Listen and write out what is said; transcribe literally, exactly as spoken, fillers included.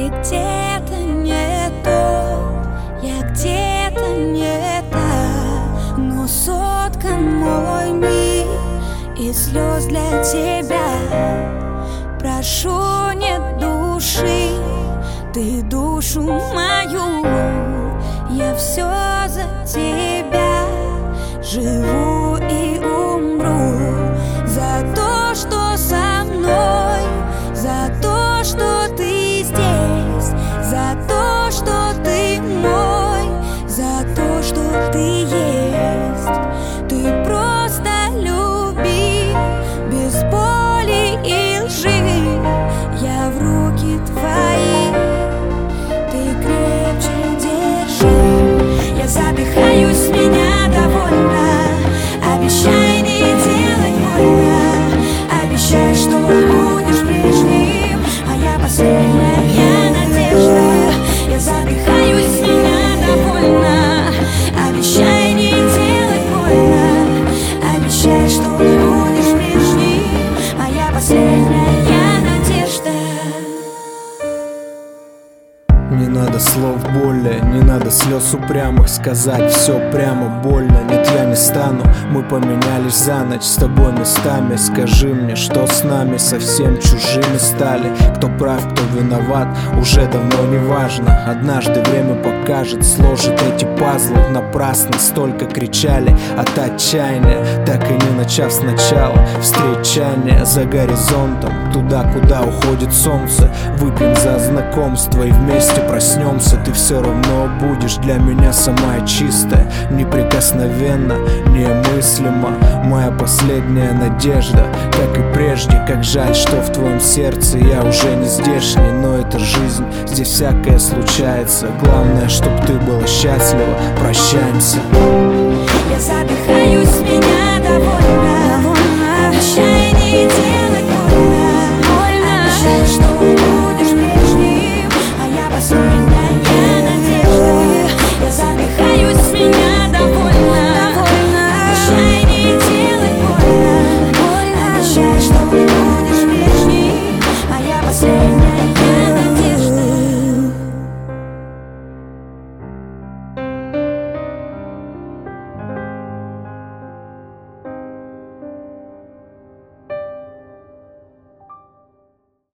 Ты где-то не тот, я где-то не та, но соткан мой мир из слез для тебя. Прошу, нет души, ты душу мою, я все за тебя живу и умру. За то, что со мной, за то, что ты здесь, за то, что ты мой, за то, что ты есть. Ты просто люби, без боли и лжи. Я в руки твои, ты крепче держи. Я задыхаюсь, меня довольно. Обещай не делать больно. Обещай, что будешь прежним, моя последняя надежда. Я задыхаюсь, меня довольно. Обещай не делать больно. Обещай, что будешь прежним, моя последняя надежда. Не надо слов боли, не надо слез упрямых. Сказать все прямо больно, нет, я не стану. Мы поменялись за ночь с тобой местами. Скажи мне, что с нами совсем чужими стали. Кто прав, кто виноват, уже давно не важно. Однажды время покажет, сложит эти пазлы. Напрасно столько кричали от отчаяния, так и не начав сначала. Встречание за горизонтом, туда, куда уходит солнце. Выпьем за знакомство и вместе проснемся. Ты все равно будешь для меня самая чистая, неприкосновенно, немыслимо, моя последняя надежда. Как и прежде, как жаль, что в твоем сердце я уже не здешний. Но это жизнь, здесь всякое случается. Главное, чтоб ты была счастлива. Прощаемся. Я задыхаюсь, меня